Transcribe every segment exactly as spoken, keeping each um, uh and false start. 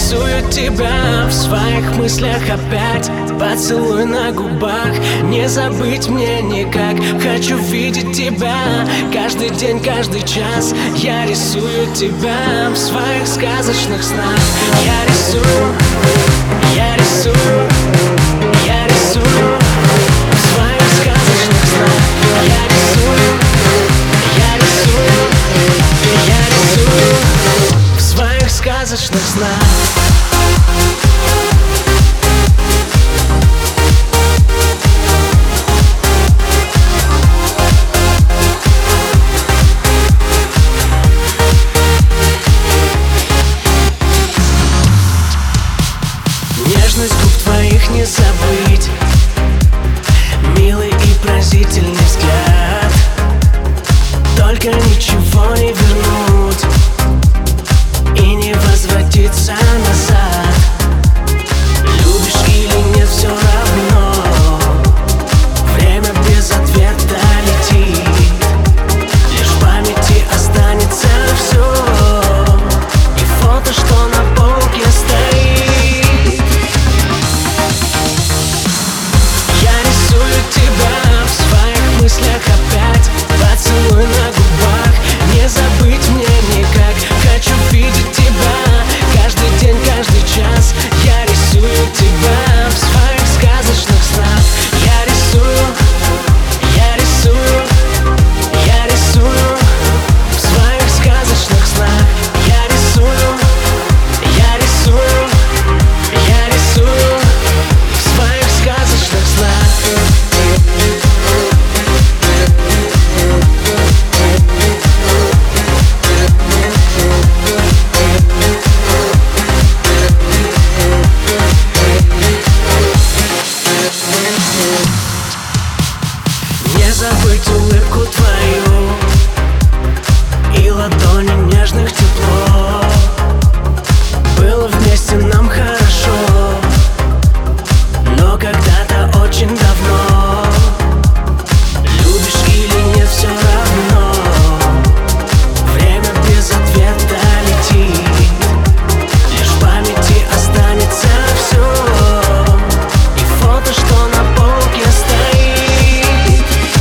рисую тебя в своих мыслях опять. Поцелуй на губах, не забыть мне никак. Хочу видеть тебя каждый день, каждый час. Я рисую тебя в своих сказочных снах. Я рисую, я рисую, я рисую в своих сказочных снах. Я рисую, я рисую, я рисую в своих сказочных снах. Нежность губ твоих не забыть, милый и пронзительный взгляд. Только ничего не вернуть и не возвратиться назад. Любишь или нет, все равно, время без ответа летит. Лишь в памяти останется все, и фото, что на полке стоит. Тебя в своих мыслях опять. Поцелуй на губах, не забыть мне никак. Хочу видеть тебя каждый день, каждый час. Я рисую тебя в своих сказочных снах. Я рисую, я рисую, я рисую в своих сказочных снах. Я рисую, я рисую, я рисую в своих сказочных снах. Не забыть улыбку твою и ладони нежных тепло. Было вместе нам хорошо, но когда-то очень давно. Любишь или нет, все равно, время без ответа летит. Лишь в памяти останется все, и фото, что на полке стоит.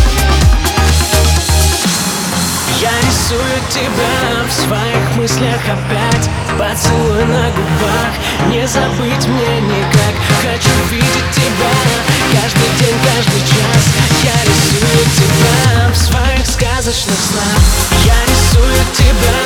Я рисую тебя в своих мыслях опять. Поцелуй на губах, не забыть мне никак. Хочу видеть тебя каждый день, каждый час. Я рисую тебя в своих сказочных снах. Я рисую тебя